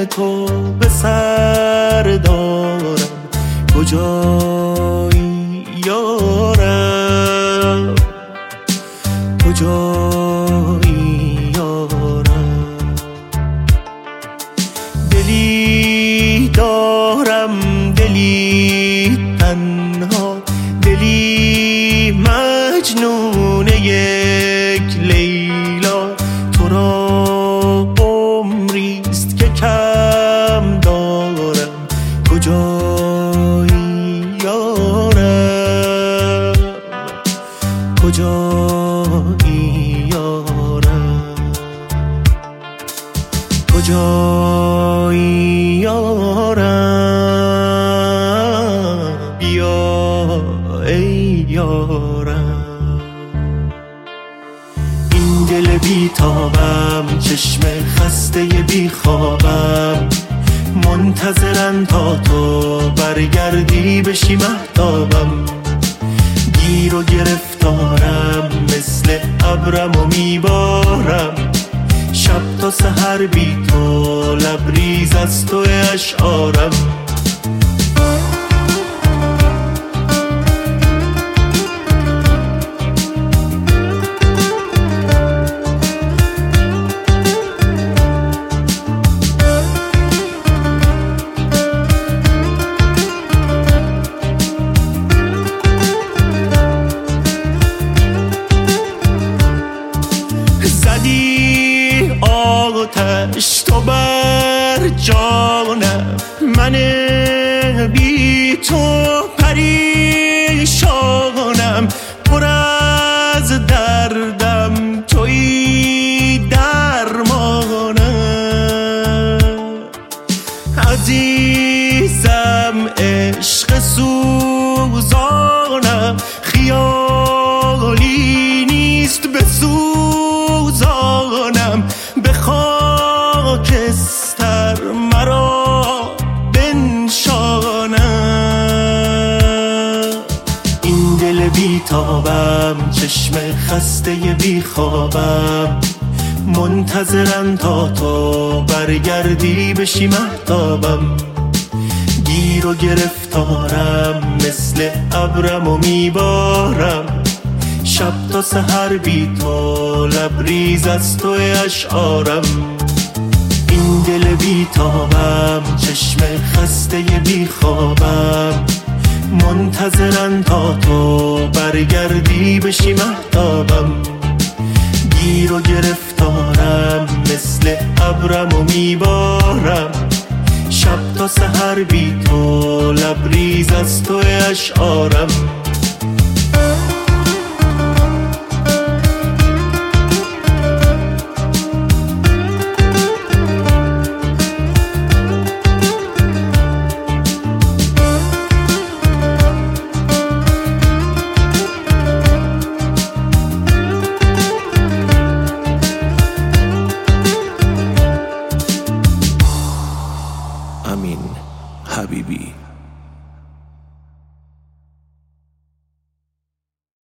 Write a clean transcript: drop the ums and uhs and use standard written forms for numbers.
تو به سر دارم، کجایی یارم، کجایی یارم. دلی دارم، دلی تنها، دلی مجنون یک لیلا. تو را عمریست که کم دارم، کجایی یارم، کجایی یارم، کجایی یارم. بیا ای یارم. این دل بیتابم، چشم خسته بیخوابم، منتظرن تا تو برگردی بشی مهتابم. گیر و گرفتارم، مثل ابرم و میبارم، شب تا سحر بی تو لبریز از تو اشعارم. زدی آتش تو بر جانم، من بی تو پریشانم. پر از دردم تویی درمانم. عزیزم عشق سوزانم، خیالی نیست بسوزانم. به خاکستر مرا بنشانم. این دل بیتابم، چشم خسته بیخوابم، منتظرن تا تو برگردی بشی مهتابم. گیر و گرفتارم، مثل ابرم و میبارم، شب تا سحر بی تو لبریز از تو اشعارم. این دل بیتابم، چشم خسته بیخوابم، منتظرن تا تو برگردی بشی مهتابم. گیر و گرفتارم، مثل ابرم و میبارم، شب تا سحر بی تو لبریز از تو اشعارم. امین حبیبی.